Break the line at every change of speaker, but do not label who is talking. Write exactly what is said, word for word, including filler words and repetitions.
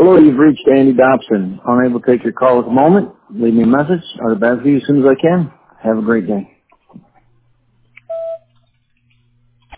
Hello, you've reached Andy Dobson. Unable to take your call at the moment. Leave me a message. I'll get back to you as soon as I can. Have a great day.